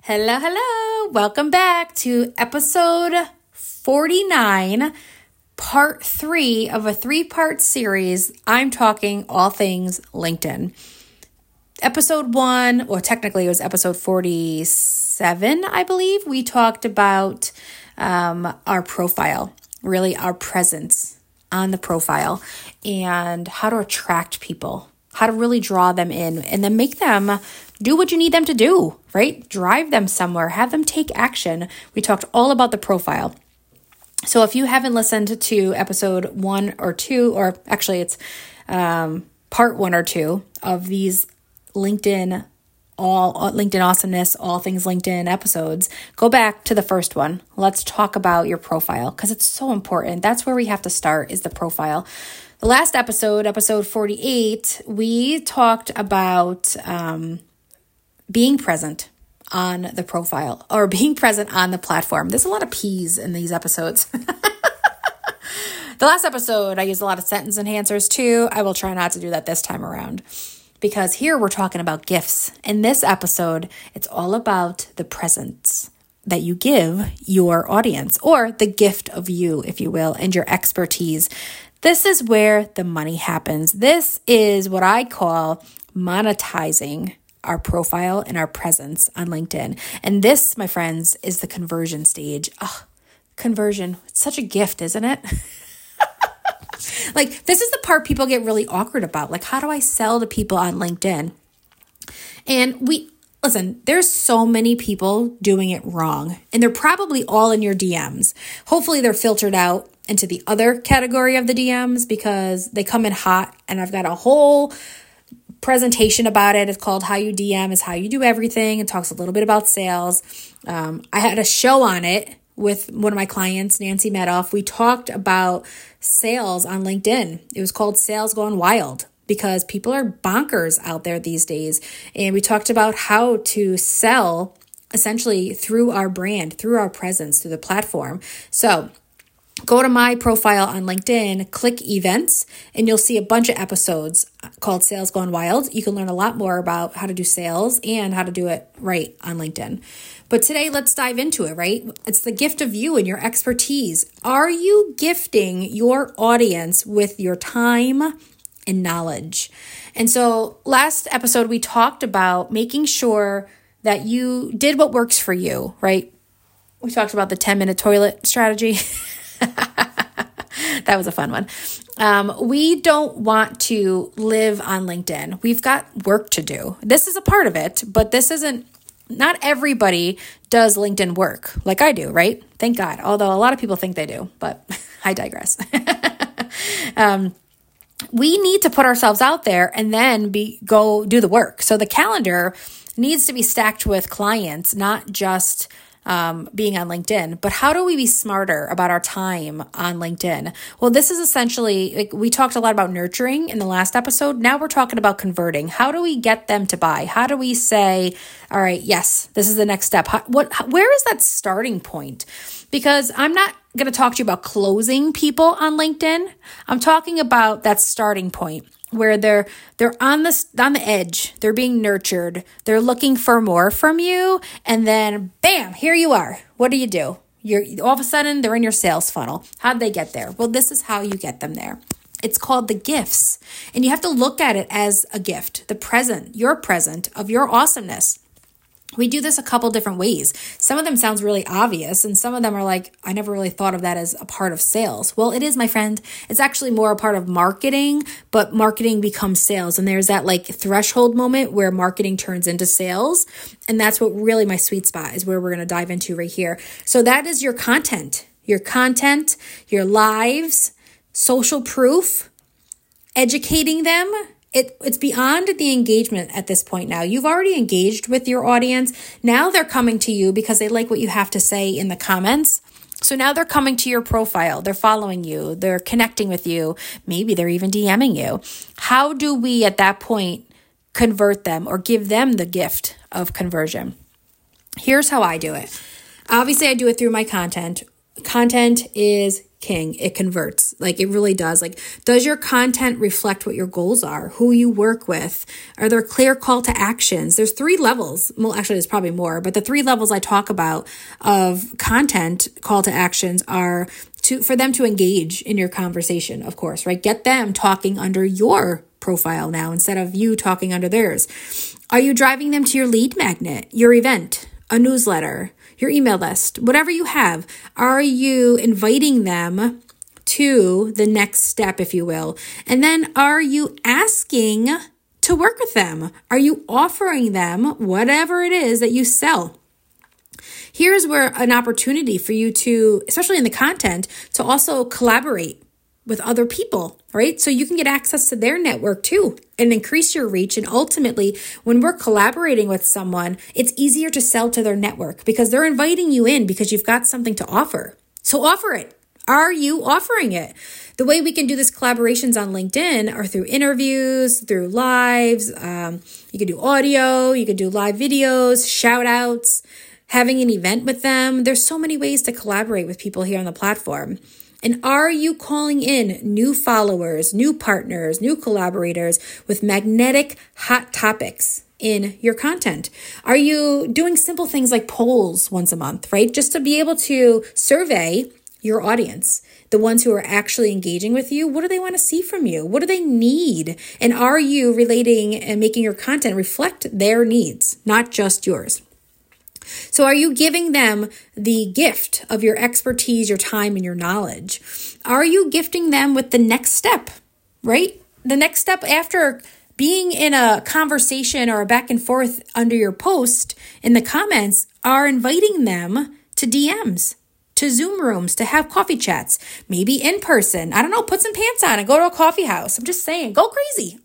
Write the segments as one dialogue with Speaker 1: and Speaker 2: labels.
Speaker 1: Hello, hello. Welcome back to episode 49, part 3 of a 3-part series. I'm talking all things LinkedIn. Episode 1, or technically it was episode 47, I believe. We talked about our profile, really our presence on the profile, and how to attract people, how to really draw them in, and then make them do what you need them to do, right? Drive them somewhere, have them take action. We talked all about the profile. So if you haven't listened to episode 1 or 2, or actually it's part 1 or 2 of these LinkedIn Awesomeness, all things LinkedIn episodes, go back to the first one. Let's talk about your profile because it's so important. That's where we have to start, is the profile. The last episode 48, we talked about being present on the profile or being present on the platform. There's a lot of P's in these episodes. The last episode, I used a lot of sentence enhancers too. I will try not to do that this time around because here we're talking about gifts. In this episode, it's all about the presence that you give your audience, or the gift of you, if you will, and your expertise. This is where the money happens. This is what I call monetizing our profile and our presence on LinkedIn. And this, my friends, is the conversion stage. Oh, conversion. It's such a gift, isn't it? Like, this is the part people get really awkward about. Like, how do I sell to people on LinkedIn? And listen, there's so many people doing it wrong, and they're probably all in your DMs. Hopefully they're filtered out into the other category of the DMs because they come in hot, and I've got a whole presentation about it. It's called How You DM is How You Do Everything. It talks a little bit about sales. I had a show on it with one of my clients, Nancy Medoff. We talked about sales on LinkedIn. It was called Sales Gone Wild because people are bonkers out there these days. And we talked about how to sell essentially through our brand, through our presence, through the platform. So go to my profile on LinkedIn, click events, and you'll see a bunch of episodes called Sales Gone Wild. You can learn a lot more about how to do sales and how to do it right on LinkedIn. But today, let's dive into it, right? It's the gift of you and your expertise. Are you gifting your audience with your time and knowledge? And so last episode, we talked about making sure that you did what works for you, right? We talked about the 10-minute toilet strategy. That was a fun one. We don't want to live on LinkedIn. We've got work to do. This is a part of it, but not everybody does LinkedIn work like I do, right? Thank God. Although a lot of people think they do, but I digress. We need to put ourselves out there and then go do the work. So the calendar needs to be stacked with clients, not just being on LinkedIn, but how do we be smarter about our time on LinkedIn? Well, this is essentially, we talked a lot about nurturing in the last episode. Now we're talking about converting. How do we get them to buy? How do we say, all right, yes, this is the next step? Where is that starting point? Because I'm not going to talk to you about closing people on LinkedIn. I'm talking about that starting point where they're on the edge, they're being nurtured, they're looking for more from you, and then bam, here you are. What do? You're all of a sudden they're in your sales funnel. How'd they get there? Well, this is how you get them there. It's called the gifts, and you have to look at it as a gift, your present of your awesomeness. We do this a couple different ways. Some of them sounds really obvious, and some of them are like, I never really thought of that as a part of sales. Well, it is, my friend. It's actually more a part of marketing, but marketing becomes sales. And there's that like threshold moment where marketing turns into sales. And that's what really my sweet spot is, where we're going to dive into right here. So that is your content, your lives, social proof, educating them. It's beyond the engagement at this point now. You've already engaged with your audience. Now they're coming to you because they like what you have to say in the comments. So now they're coming to your profile. They're following you. They're connecting with you. Maybe they're even DMing you. How do we at that point convert them or give them the gift of conversion? Here's how I do it. Obviously, I do it through my content. Content is king. It converts. Like, it really does. Like, does your content reflect what your goals are, who you work with? Are there clear call to actions? There's 3 levels. Well, actually, there's probably more, but the 3 levels I talk about of content call to actions are for them to engage in your conversation, of course, right? Get them talking under your profile now instead of you talking under theirs. Are you driving them to your lead magnet, your event, a newsletter, your email list, whatever you have? Are you inviting them to the next step, if you will? And then are you asking to work with them? Are you offering them whatever it is that you sell? Here's where an opportunity for you to, especially in the content, to also collaborate with other people, right? So you can get access to their network too and increase your reach. And ultimately, when we're collaborating with someone, it's easier to sell to their network because they're inviting you in because you've got something to offer. So offer it. Are you offering it? The way we can do this collaborations on LinkedIn are through interviews, through lives. You can do audio, you can do live videos, shout outs, having an event with them. There's so many ways to collaborate with people here on the platform. And are you calling in new followers, new partners, new collaborators with magnetic hot topics in your content? Are you doing simple things like polls once a month, right? Just to be able to survey your audience, the ones who are actually engaging with you. What do they want to see from you? What do they need? And are you relating and making your content reflect their needs, not just yours? So are you giving them the gift of your expertise, your time, and your knowledge? Are you gifting them with the next step, right? The next step after being in a conversation or a back and forth under your post in the comments are inviting them to DMs, to Zoom rooms, to have coffee chats, maybe in person. I don't know, put some pants on and go to a coffee house. I'm just saying, go crazy.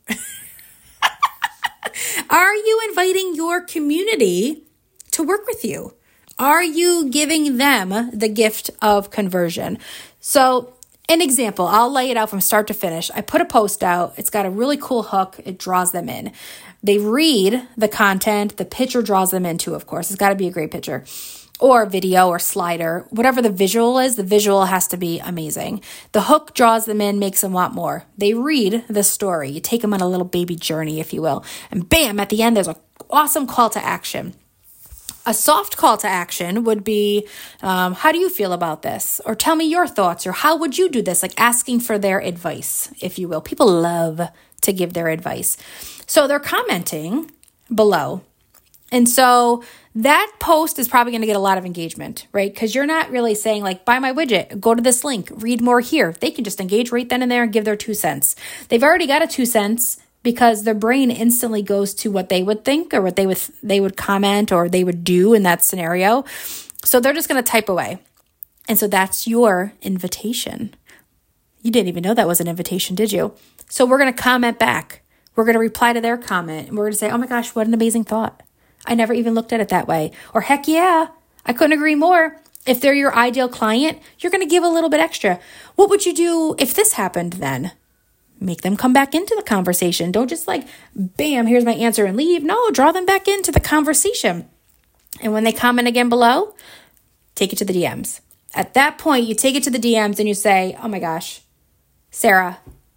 Speaker 1: Are you inviting your community to work with you? Are you giving them the gift of conversion? So an example, I'll lay it out from start to finish. I put a post out. It's got a really cool hook. It draws them in. They read the content. The picture draws them in too, of course. It's got to be a great picture or video or slider. Whatever the visual is, the visual has to be amazing. The hook draws them in, makes them want more. They read the story. You take them on a little baby journey, if you will. And bam, at the end, there's an awesome call to action. A soft call to action would be, how do you feel about this? Or tell me your thoughts, or how would you do this? Like asking for their advice, if you will. People love to give their advice. So they're commenting below. And so that post is probably going to get a lot of engagement, right? Because you're not really saying like, buy my widget, go to this link, read more here. They can just engage right then and there and give their 2 cents. They've already got a 2 cents. Because their brain instantly goes to what they would think or what they would comment or they would do in that scenario. So they're just going to type away. And so that's your invitation. You didn't even know that was an invitation, did you? So we're going to comment back. We're going to reply to their comment. And we're going to say, oh my gosh, what an amazing thought. I never even looked at it that way. Or heck yeah, I couldn't agree more. If they're your ideal client, you're going to give a little bit extra. What would you do if this happened then? Make them come back into the conversation. Don't just like, bam, here's my answer and leave. No, draw them back into the conversation. And when they comment again below, take it to the DMs. At that point, you take it to the DMs and you say, oh my gosh, Sarah,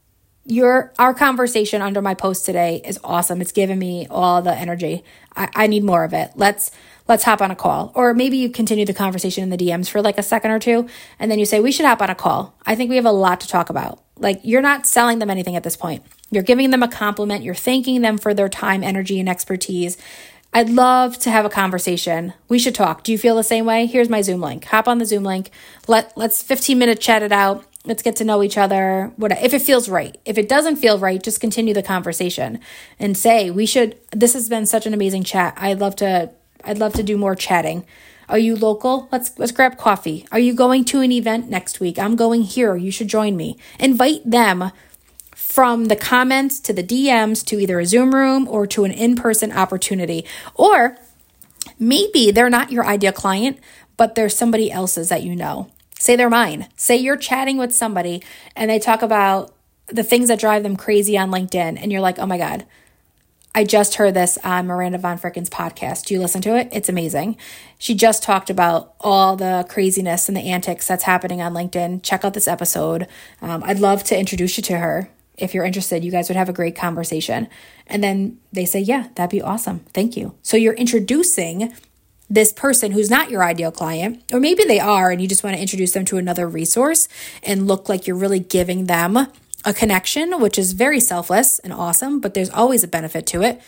Speaker 1: our conversation under my post today is awesome. It's given me all the energy. I need more of it. Let's hop on a call. Or maybe you continue the conversation in the DMs for like a second or two, and then you say, we should hop on a call. I think we have a lot to talk about. Like, you're not selling them anything at this point. You're giving them a compliment. You're thanking them for their time, energy, and expertise. I'd love to have a conversation. We should talk. Do you feel the same way? Here's my Zoom link. Hop on the Zoom link. Let's 15-minute chat it out. Let's get to know each other. If it feels right. If it doesn't feel right, just continue the conversation and say, this has been such an amazing chat. I'd love to do more chatting. Are you local? Let's grab coffee. Are you going to an event next week? I'm going here. You should join me. Invite them from the comments to the DMs to either a Zoom room or to an in-person opportunity. Or maybe they're not your ideal client, but they're somebody else's that you know. Say they're mine. Say you're chatting with somebody and they talk about the things that drive them crazy on LinkedIn. And you're like, oh my God, I just heard this on Miranda Von Fricken's podcast. Do you listen to it? It's amazing. She just talked about all the craziness and the antics that's happening on LinkedIn. Check out this episode. I'd love to introduce you to her. If you're interested, you guys would have a great conversation. And then they say, yeah, that'd be awesome. Thank you. So you're introducing this person who's not your ideal client, or maybe they are, and you just want to introduce them to another resource and look like you're really giving them a connection, which is very selfless and awesome, but there's always a benefit to it.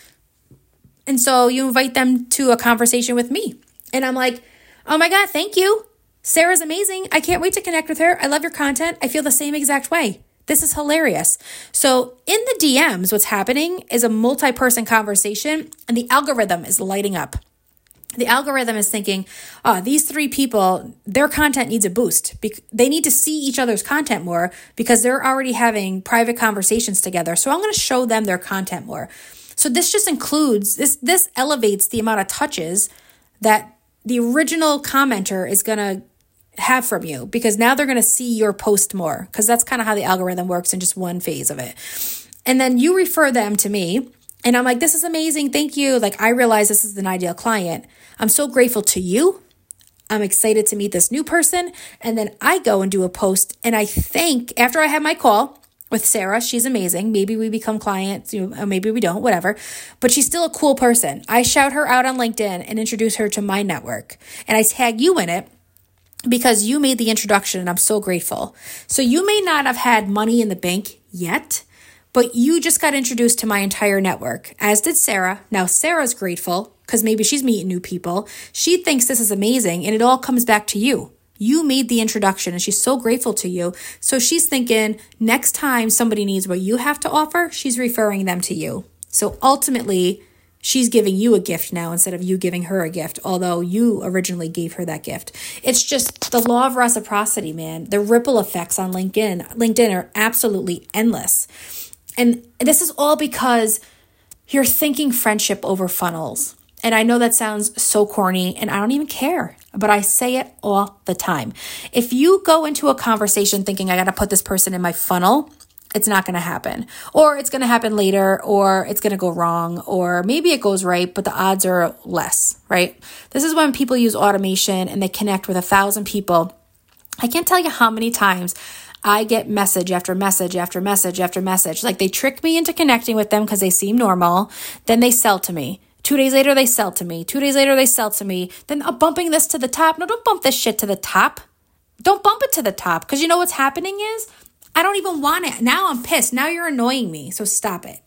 Speaker 1: And so you invite them to a conversation with me. And I'm like, oh my God, thank you. Sarah's amazing. I can't wait to connect with her. I love your content. I feel the same exact way. This is hilarious. So in the DMs, what's happening is a multi-person conversation, and the algorithm is lighting up. The algorithm is thinking, oh, these three people, their content needs a boost. They need to see each other's content more because they're already having private conversations together. So I'm going to show them their content more. So this just includes, this elevates the amount of touches that the original commenter is going to have from you, because now they're going to see your post more, because that's kind of how the algorithm works in just one phase of it. And then you refer them to me, and I'm like, this is amazing. Thank you. Like, I realize this is an ideal client. I'm so grateful to you. I'm excited to meet this new person. And then I go and do a post, and I thank, after I have my call with Sarah, she's amazing. Maybe we become clients, or maybe we don't, whatever. But she's still a cool person. I shout her out on LinkedIn and introduce her to my network. And I tag you in it because you made the introduction, and I'm so grateful. So you may not have had money in the bank yet, but you just got introduced to my entire network, as did Sarah. Now Sarah's grateful because maybe she's meeting new people. She thinks this is amazing, and it all comes back to you. You made the introduction, and she's so grateful to you. So she's thinking next time somebody needs what you have to offer, she's referring them to you. So ultimately, she's giving you a gift now instead of you giving her a gift, although you originally gave her that gift. It's just the law of reciprocity, man. The ripple effects on LinkedIn are absolutely endless. And this is all because you're thinking friendship over funnels. And I know that sounds so corny, and I don't even care, but I say it all the time. If you go into a conversation thinking I got to put this person in my funnel, it's not going to happen. Or it's going to happen later, or it's going to go wrong, or maybe it goes right, but the odds are less, right? This is when people use automation and they connect with 1,000 people. I can't tell you how many times I get message after message after message after message. Like, they trick me into connecting with them because they seem normal. Then they sell to me. 2 days later, they sell to me. 2 days later, they sell to me. Then I'm bumping this to the top. No, don't bump this shit to the top. Don't bump it to the top, because you know what's happening is I don't even want it. Now I'm pissed. Now you're annoying me. So stop it.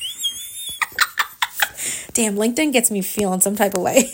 Speaker 1: Damn, LinkedIn gets me feeling some type of way.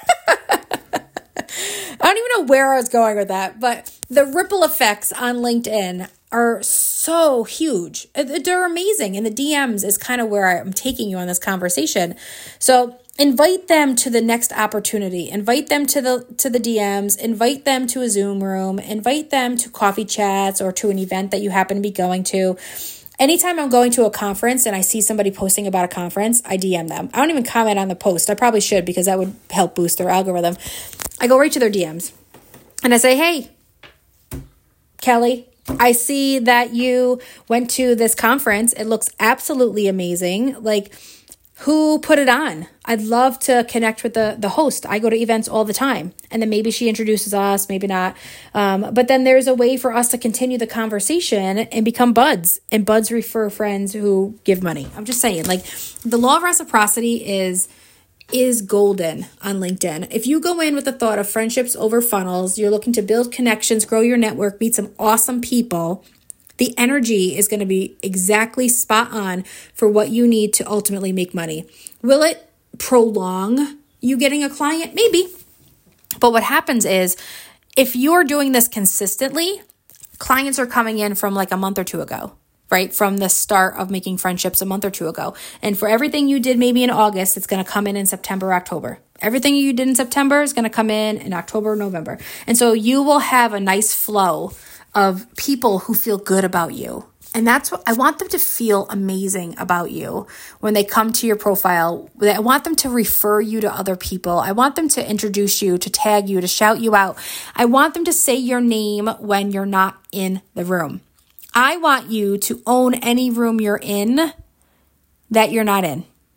Speaker 1: I don't even know where I was going with that, but the ripple effects on LinkedIn are so huge. They're amazing. And the DMs is kind of where I'm taking you on this conversation. So invite them to the next opportunity. Invite them to the DMs. Invite them to a Zoom room. Invite them to coffee chats or to an event that you happen to be going to. Anytime I'm going to a conference and I see somebody posting about a conference, I DM them. I don't even comment on the post. I probably should, because that would help boost their algorithm. I go right to their DMs and I say, hey, Kelly, I see that you went to this conference. It looks absolutely amazing. Like, who put it on? I'd love to connect with the host. I go to events all the time. And then maybe she introduces us, maybe not. But then there's a way for us to continue the conversation and become buds. And buds refer friends who give money. I'm just saying, like, the law of reciprocity is golden on LinkedIn. If you go in with the thought of friendships over funnels, you're looking to build connections, grow your network, meet some awesome people, the energy is going to be exactly spot on for what you need to ultimately make money. Will it prolong you getting a client? Maybe. But what happens is, if you're doing this consistently, clients are coming in from like a month or two ago, right? From the start of making friendships a month or two ago. And for everything you did maybe in August, it's going to come in September, October. Everything you did in September is going to come in October, November. And so you will have a nice flow of people who feel good about you. And that's what I want them to feel amazing about you when they come to your profile. I want them to refer you to other people. I want them to introduce you, to tag you, to shout you out. I want them to say your name when you're not in the room. I want you to own any room you're in that you're not in. Right.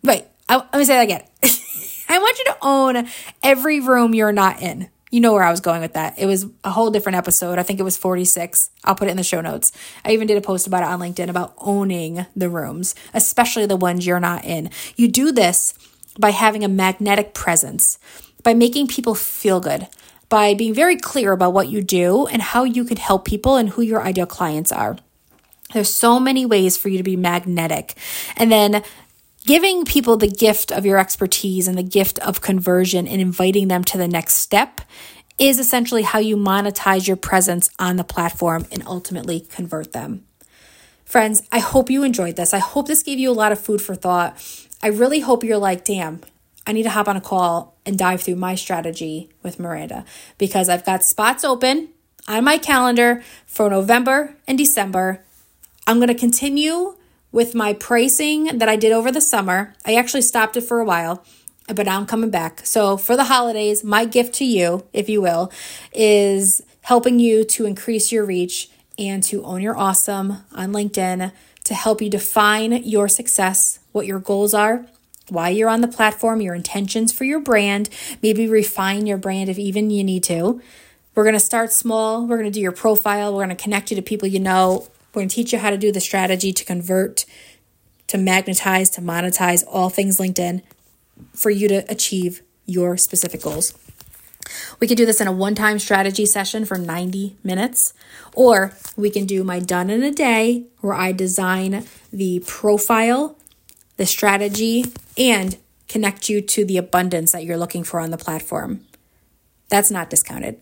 Speaker 1: Let me say that again. I want you to own every room you're not in. You know where I was going with that. It was a whole different episode. I think it was 46. I'll put it in the show notes. I even did a post about it on LinkedIn about owning the rooms, especially the ones you're not in. You do this by having a magnetic presence, by making people feel good, by being very clear about what you do and how you could help people and who your ideal clients are. There's so many ways for you to be magnetic. And then giving people the gift of your expertise and the gift of conversion and inviting them to the next step is essentially how you monetize your presence on the platform and ultimately convert them. Friends, I hope you enjoyed this. I hope this gave you a lot of food for thought. I really hope you're like, damn, I need to hop on a call and dive through my strategy with Miranda, because I've got spots open on my calendar for November and December. I'm going to continue with my pricing that I did over the summer. I actually stopped it for a while, but now I'm coming back. So for the holidays, my gift to you, if you will, is helping you to increase your reach and to own your awesome on LinkedIn, to help you define your success, what your goals are, why you're on the platform, your intentions for your brand, maybe refine your brand if even you need to. We're going to start small. We're going to do your profile. We're going to connect you to people you know. We're going to teach you how to do the strategy to convert, to magnetize, to monetize, all things LinkedIn for you to achieve your specific goals. We can do this in a one-time strategy session for 90 minutes, or we can do my done in a day where I design the profile, the strategy, and connect you to the abundance that you're looking for on the platform. That's not discounted.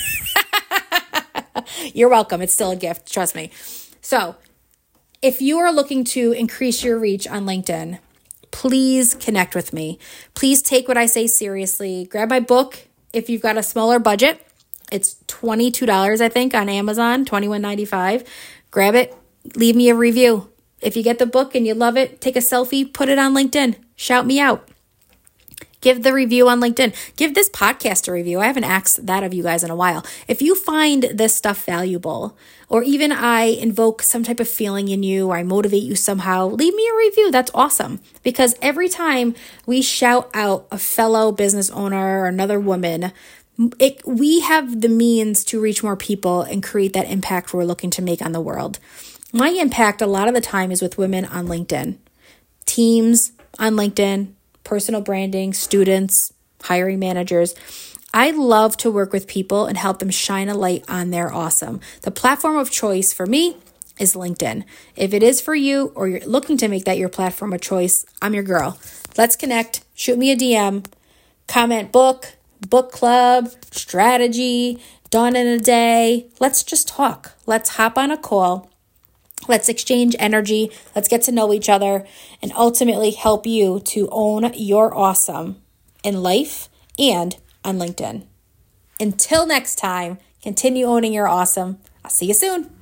Speaker 1: You're welcome. It's still a gift. Trust me. So if you are looking to increase your reach on LinkedIn, please connect with me. Please take what I say seriously. Grab my book if you've got a smaller budget. It's $22, I think, on Amazon, $21.95. Grab it. Leave me a review. If you get the book and you love it, take a selfie, put it on LinkedIn. Shout me out. Give the review on LinkedIn. Give this podcast a review. I haven't asked that of you guys in a while. If you find this stuff valuable, or even I invoke some type of feeling in you, or I motivate you somehow, leave me a review. That's awesome. Because every time we shout out a fellow business owner or another woman, we have the means to reach more people and create that impact we're looking to make on the world. My impact a lot of the time is with women on LinkedIn, teams on LinkedIn, personal branding, students, hiring managers. I love to work with people and help them shine a light on their awesome. The platform of choice for me is LinkedIn. If it is for you, or you're looking to make that your platform of choice, I'm your girl. Let's connect. Shoot me a DM. Comment book club, strategy, done in a day. Let's just talk. Let's hop on a call. Let's exchange energy. Let's get to know each other and ultimately help you to own your awesome in life and on LinkedIn. Until next time, continue owning your awesome. I'll see you soon.